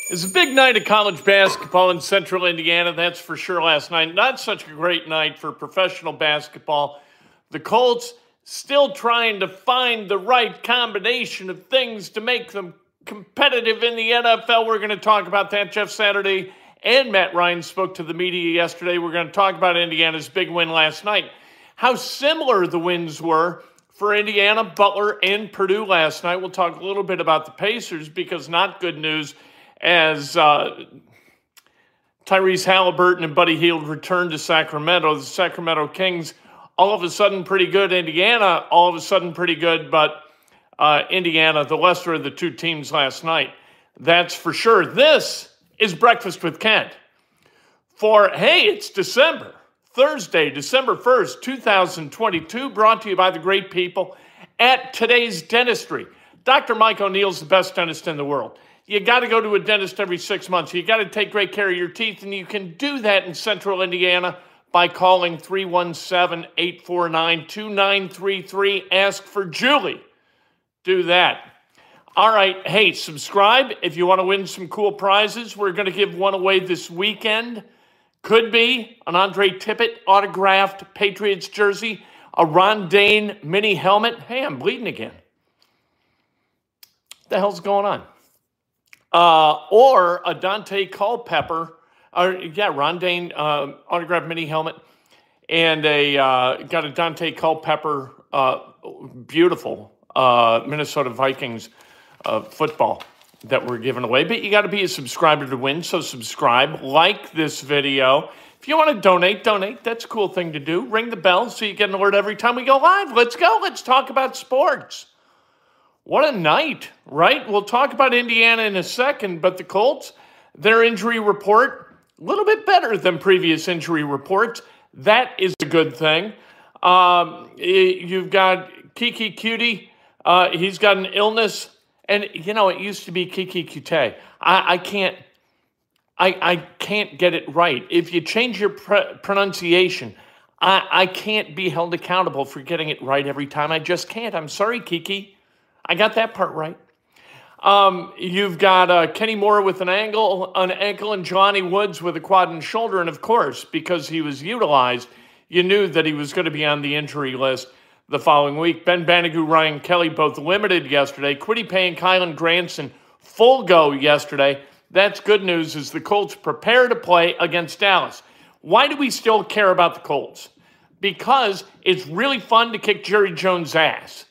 It's a big night of college basketball in Central Indiana, that's for sure last night. Not such a great night for professional basketball. The Colts still trying to find the right combination of things to make them competitive in the NFL. We're going to talk about that. Jeff Saturday and Matt Ryan spoke to the media yesterday. We're going to talk about Indiana's big win last night. How similar the wins were for Indiana, Butler, and Purdue last night. We'll talk a little bit about the Pacers because not good news as Tyrese Halliburton and Buddy Hield returned to Sacramento. The Sacramento Kings, all of a sudden pretty good. Indiana, all of a sudden pretty good. But Indiana, the lesser of the two teams last night. That's for sure. This is Breakfast with Kent. It's December. Thursday, December 1st, 2022, brought to you by the great people at Today's Dentistry. Dr. Mike O'Neill's the best dentist in the world. You got to go to a dentist every 6 months. You got to take great care of your teeth, and you can do that in Central Indiana by calling 317-849-2933. Ask for Julie. Do that. All right. Hey, subscribe if you want to win some cool prizes. We're going to give one away this weekend. Could be an Andre Tippett autographed Patriots jersey, a Ron Dayne mini helmet. Hey, I'm bleeding again. What the hell's going on? Or a Dante Culpepper, Ron Dayne autographed mini helmet, and got a Dante Culpepper beautiful Minnesota Vikings football that we're giving away. But you got to be a subscriber to win, so subscribe, like this video. If you want to donate. That's a cool thing to do. Ring the bell so you get an alert every time we go live. Let's go. Let's talk about sports. What a night, right? We'll talk about Indiana in a second, but the Colts, their injury report, a little bit better than previous injury reports. That is a good thing. You've got Kiki Cutie. He's got an illness, and, it used to be Kiki Cute. I can't get it right. If you change your pronunciation, I can't be held accountable for getting it right every time. I just can't. I'm sorry, Kiki. I got that part right. You've got Kenny Moore with an ankle, and Jelani Woods with a quad and shoulder. And, of course, because he was utilized, you knew that he was going to be on the injury list the following week. Ben Banigou, Ryan Kelly, both limited yesterday. Kwity Paye and Kylan Granson, full go yesterday. That's good news as the Colts prepare to play against Dallas. Why do we still care about the Colts? Because it's really fun to kick Jerry Jones' ass.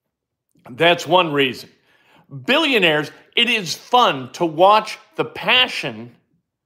That's one reason. Billionaires, it is fun to watch the passion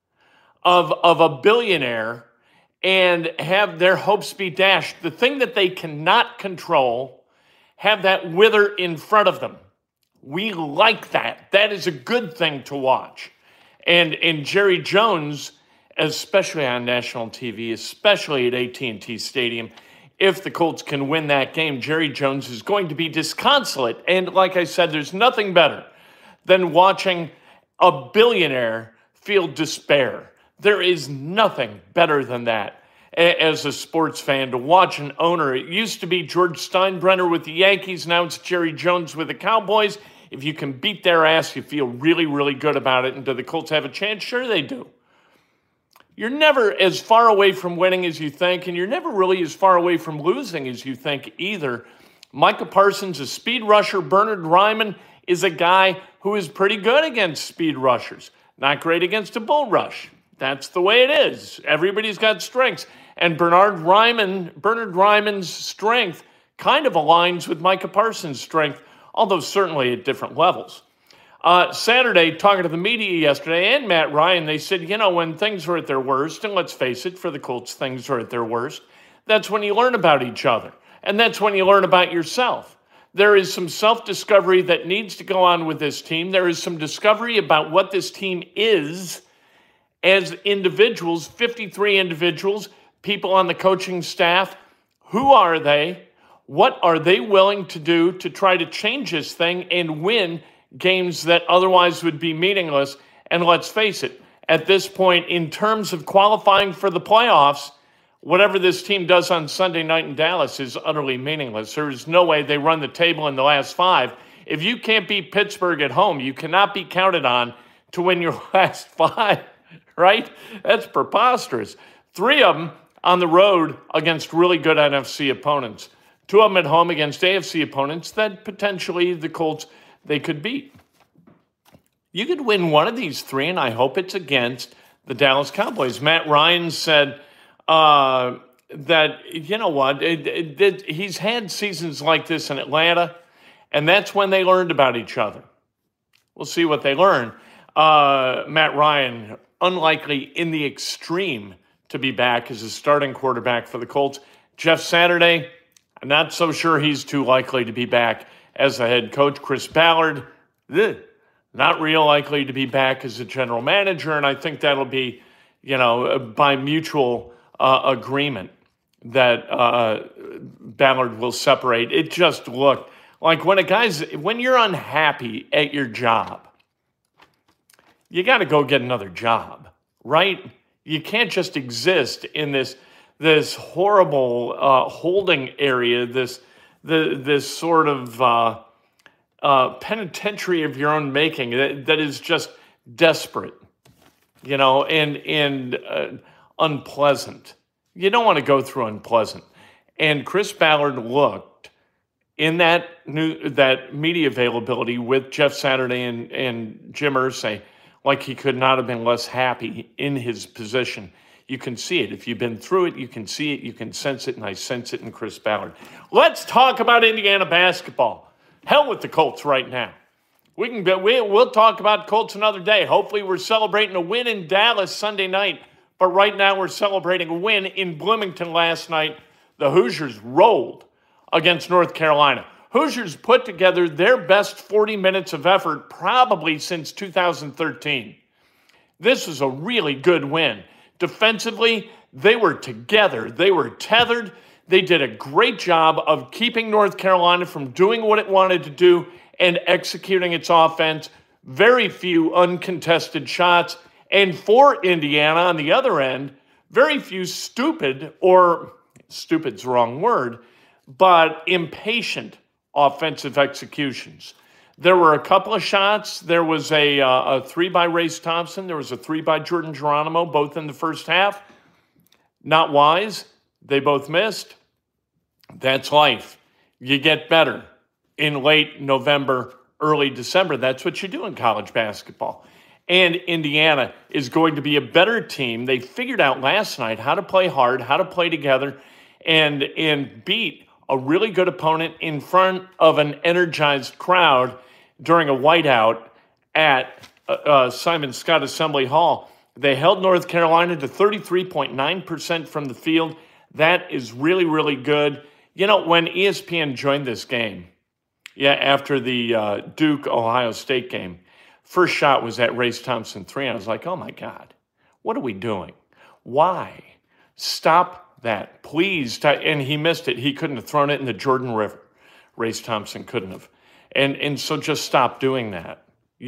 of a billionaire and have their hopes be dashed. The thing that they cannot control, have that wither in front of them. We like that. That is a good thing to watch. And Jerry Jones, especially on national TV, especially at AT&T Stadium, if the Colts can win that game, Jerry Jones is going to be disconsolate. And like I said, there's nothing better than watching a billionaire feel despair. There is nothing better than that as a sports fan, to watch an owner. It used to be George Steinbrenner with the Yankees. Now it's Jerry Jones with the Cowboys. If you can beat their ass, you feel really, really good about it. And do the Colts have a chance? Sure they do. You're never as far away from winning as you think, and you're never really as far away from losing as you think either. Micah Parsons, a speed rusher. Bernhard Raimann is a guy who is pretty good against speed rushers. Not great against a bull rush. That's the way it is. Everybody's got strengths. And Bernhard Raimann's strength kind of aligns with Micah Parsons' strength, although certainly at different levels. Saturday, talking to the media yesterday and Matt Ryan, they said, when things are at their worst, and let's face it, for the Colts, things are at their worst, that's when you learn about each other. And that's when you learn about yourself. There is some self-discovery that needs to go on with this team. There is some discovery about what this team is as individuals, 53 individuals, people on the coaching staff. Who are they? What are they willing to do to try to change this thing and win games that otherwise would be meaningless? And let's face it, at this point, in terms of qualifying for the playoffs, whatever this team does on Sunday night in Dallas is utterly meaningless. There is no way they run the table in the last five. If you can't beat Pittsburgh at home, you cannot be counted on to win your last 5, right? That's preposterous. 3 of them on the road against really good NFC opponents. 2 of them at home against AFC opponents that potentially the Colts, they could beat. You could win one of these 3, and I hope it's against the Dallas Cowboys. Matt Ryan said that, you know what, he's had seasons like this in Atlanta, and that's when they learned about each other. We'll see what they learn. Matt Ryan, unlikely in the extreme to be back as a starting quarterback for the Colts. Jeff Saturday, I'm not so sure he's too likely to be back as a head coach. Chris Ballard, not real likely to be back as a general manager, and I think that'll be, by mutual agreement that Ballard will separate. It just looked like when you're unhappy at your job, you got to go get another job, right? You can't just exist in this horrible holding area, this sort of penitentiary of your own making that is just desperate, and unpleasant. You don't want to go through unpleasant. And Chris Ballard looked in that media availability with Jeff Saturday and Jim Irsay like he could not have been less happy in his position. You can see it. If you've been through it, you can see it, you can sense it, and I sense it in Chris Ballard. Let's talk about Indiana basketball. Hell with the Colts right now. We'll talk about Colts another day. Hopefully we're celebrating a win in Dallas Sunday night, but right now we're celebrating a win in Bloomington last night. The Hoosiers rolled against North Carolina. Hoosiers put together their best 40 minutes of effort probably since 2013. This was a really good win. Defensively, they were together. They were tethered. They did a great job of keeping North Carolina from doing what it wanted to do and executing its offense. Very few uncontested shots. And for Indiana, on the other end, very few stupid's the wrong word, but impatient offensive executions. There were a couple of shots. There was a 3 by Race Thompson. There was a 3 by Jordan Geronimo, both in the first half. Not wise. They both missed. That's life. You get better in late November, early December. That's what you do in college basketball. And Indiana is going to be a better team. They figured out last night how to play hard, how to play together, and beat a really good opponent in front of an energized crowd during a whiteout at Simon Scott Assembly Hall. They held North Carolina to 33.9% from the field. That is really, really good. When ESPN joined this game, after the Duke-Ohio State game, first shot was at Race Thompson 3. I was like, oh, my God, what are we doing? Why? Stop that, please. And he missed it. He couldn't have thrown it in the Jordan River. Race Thompson couldn't have. And so just stop doing that.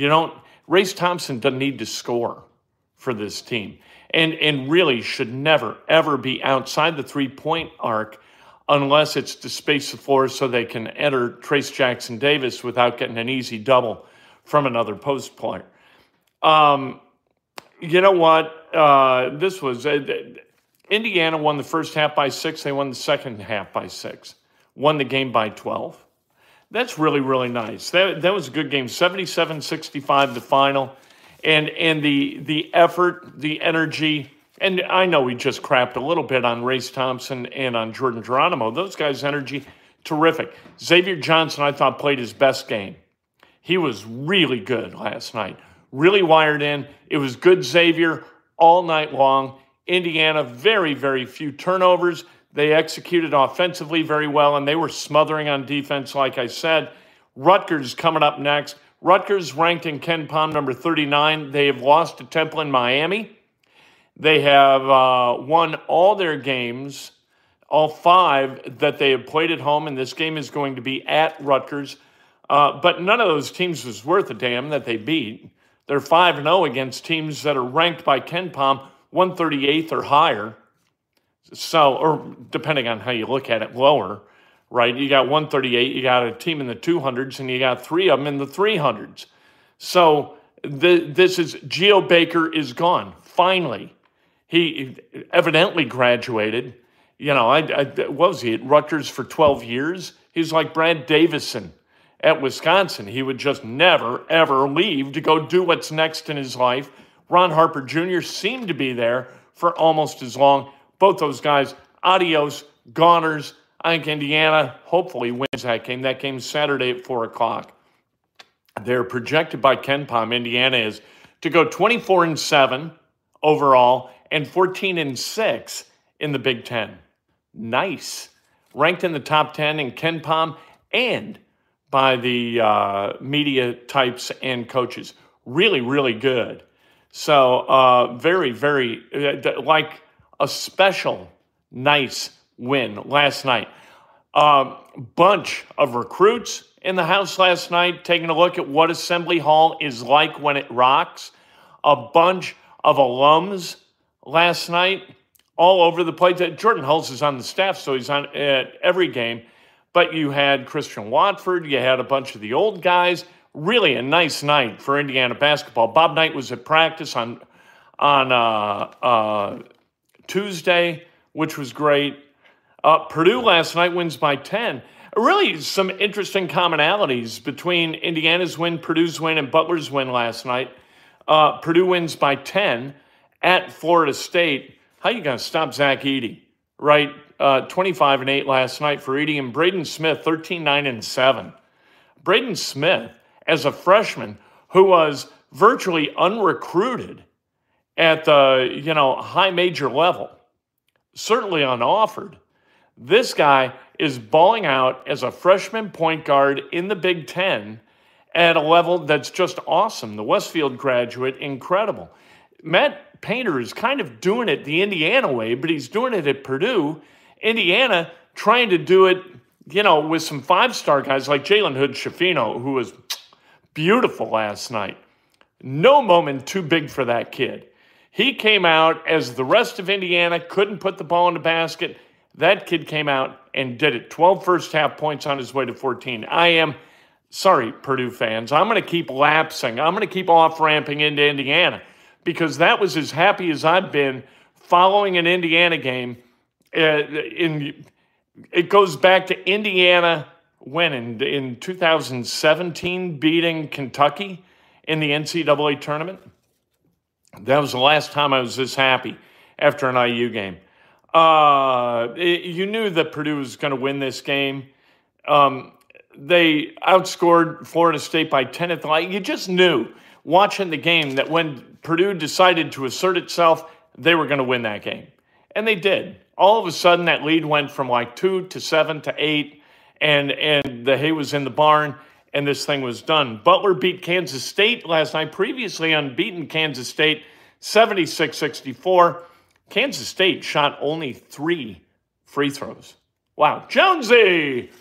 Race Thompson doesn't need to score for this team. And really should never, ever be outside the three-point arc unless it's to space the floor so they can enter Trace Jackson Davis without getting an easy double from another post player. You know what? This was Indiana won the first half by 6. They won the second half by 6. Won the game by 12. That's really, really nice. That was a good game. 77-65 the final. And the effort, the energy, and I know we just crapped a little bit on Race Thompson and on Jordan Geronimo. Those guys' energy, terrific. Xavier Johnson, I thought, played his best game. He was really good last night. Really wired in. It was good Xavier all night long. Indiana, very, very few turnovers. They executed offensively very well, and they were smothering on defense, like I said. Rutgers coming up next. Rutgers ranked in KenPom number 39. They have lost to Temple in Miami. They have won all their games, all 5 that they have played at home, and this game is going to be at Rutgers. But none of those teams was worth a damn that they beat. They're 5-0 against teams that are ranked by KenPom 138th or higher. So, or depending on how you look at it, lower, right? You got 138, you got a team in the 200s, and you got 3 of them in the 300s. So This is Geo Baker is gone. Finally, he evidently graduated. What was he at Rutgers for 12 years? He's like Brad Davison at Wisconsin. He would just never, ever leave to go do what's next in his life. Ron Harper Jr. seemed to be there for almost as long. Both those guys, adios, goners. I think Indiana hopefully wins that game. That game's Saturday at 4 o'clock. They're projected by KenPom, Indiana is, to go 24-7 overall and 14-6 in the Big Ten. Nice. Ranked in the top 10 in KenPom and by the media types and coaches. Really, really good. So very, very, like a special nice win last night. Bunch of recruits in the house last night, taking a look at what Assembly Hall is like when it rocks. A bunch of alums last night, all over the place. Jordan Hulse is on the staff, so he's on at every game. But you had Christian Watford, you had a bunch of the old guys. Really a nice night for Indiana basketball. Bob Knight was at practice on Tuesday, which was great. Purdue last night wins by 10. Really some interesting commonalities between Indiana's win, Purdue's win, and Butler's win last night. Purdue wins by 10 at Florida State. How you going to stop Zach Edey? Right, 25-8 last night for Edey, and Braden Smith, 13-9-7. Braden Smith, as a freshman who was virtually unrecruited at the high major level, certainly unoffered. This guy is balling out as a freshman point guard in the Big Ten at a level that's just awesome. The Westfield graduate, incredible. Matt Painter is kind of doing it the Indiana way, but he's doing it at Purdue. Indiana trying to do it, with some five-star guys like Jalen Hood-Schifino, who was beautiful last night. No moment too big for that kid. He came out as the rest of Indiana couldn't put the ball in the basket. That kid came out and did it. 12 first-half points on his way to 14. I am sorry, Purdue fans. I'm going to keep lapsing. I'm going to keep off-ramping into Indiana because that was as happy as I've been following an Indiana game. It goes back to Indiana when in 2017 beating Kentucky in the NCAA tournament. That was the last time I was this happy after an IU game. You knew that Purdue was going to win this game. They outscored Florida State by 10 at the line. You just knew watching the game that when Purdue decided to assert itself, they were going to win that game. And they did. All of a sudden, that lead went from like 2 to 7 to 8, and the hay was in the barn, and this thing was done. Butler beat Kansas State last night, previously unbeaten Kansas State, 76-64. Kansas State shot only 3 free throws. Wow. Jonesy!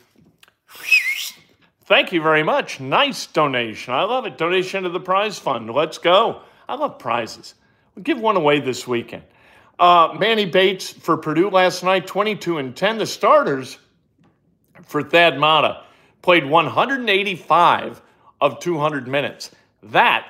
Thank you very much. Nice donation. I love it. Donation to the prize fund. Let's go. I love prizes. We'll give one away this weekend. Manny Bates for Purdue last night, 22-10. The starters for Thad Matta played 185 of 200 minutes. That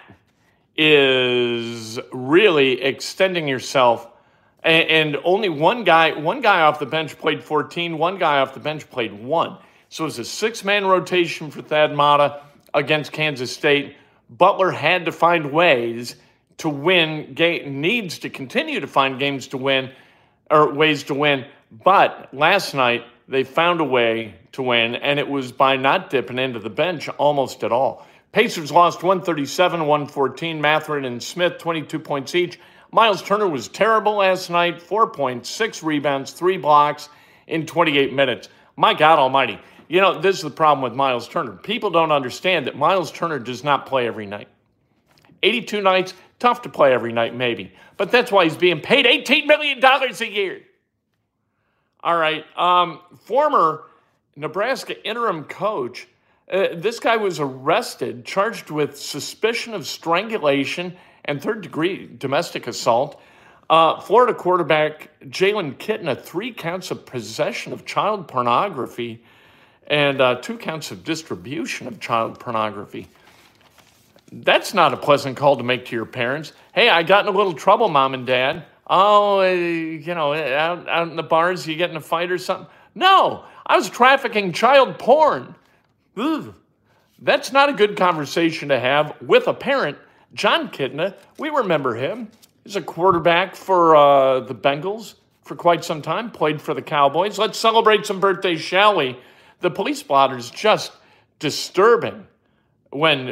is really extending yourself. And only one guy off the bench played 14. One guy off the bench played 1. So it was a 6-man rotation for Thad Matta against Kansas State. Butler had to find ways to win, needs to continue to find games to win, or ways to win. But last night, they found a way to win, and it was by not dipping into the bench almost at all. Pacers lost 137-114. Mathurin and Smith, 22 points each. Miles Turner was terrible last night, 4 points, 6 rebounds, 3 blocks in 28 minutes. My God almighty. This is the problem with Miles Turner. People don't understand that Miles Turner does not play every night. 82 nights, tough to play every night maybe. But that's why he's being paid $18 million a year. All right. Former Nebraska interim coach, this guy was arrested, charged with suspicion of strangulation and third-degree domestic assault. Florida quarterback Jalen Kitten, 3 counts of possession of child pornography and 2 counts of distribution of child pornography. That's not a pleasant call to make to your parents. Hey, I got in a little trouble, Mom and Dad. Oh, out in the bars, you get in a fight or something? No, I was trafficking child porn. Ugh. That's not a good conversation to have with a parent. John Kitna, we remember him. He's a quarterback for the Bengals for quite some time, played for the Cowboys. Let's celebrate some birthdays, shall we? The police blotter is just disturbing when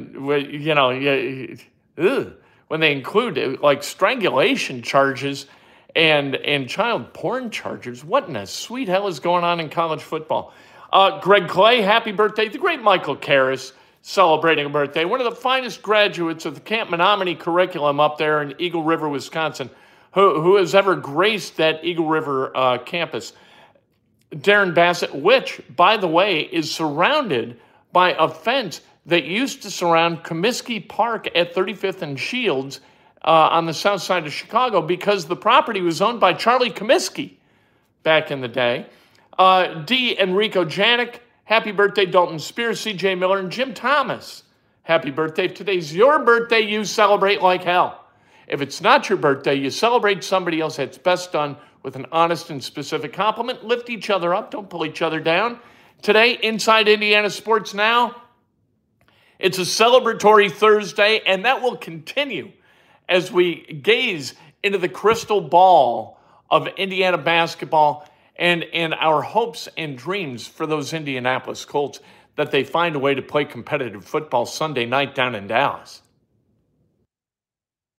they include like strangulation charges and child porn charges. What in the sweet hell is going on in college football? Greg Clay, happy birthday. The great Michael Karras celebrating a birthday. One of the finest graduates of the Camp Menominee curriculum up there in Eagle River, Wisconsin, who has ever graced that Eagle River campus. Darren Bassett, which, by the way, is surrounded by a fence that used to surround Comiskey Park at 35th and Shields on the south side of Chicago because the property was owned by Charlie Comiskey back in the day. D. Enrico Janik, happy birthday. Dalton Spears, C.J. Miller, and Jim Thomas, happy birthday. If today's your birthday, you celebrate like hell. If it's not your birthday, you celebrate somebody else. That's best done with an honest and specific compliment. Lift each other up. Don't pull each other down. Today, Inside Indiana Sports Now, it's a celebratory Thursday, and that will continue as we gaze into the crystal ball of Indiana basketball and our hopes and dreams for those Indianapolis Colts that they find a way to play competitive football Sunday night down in Dallas.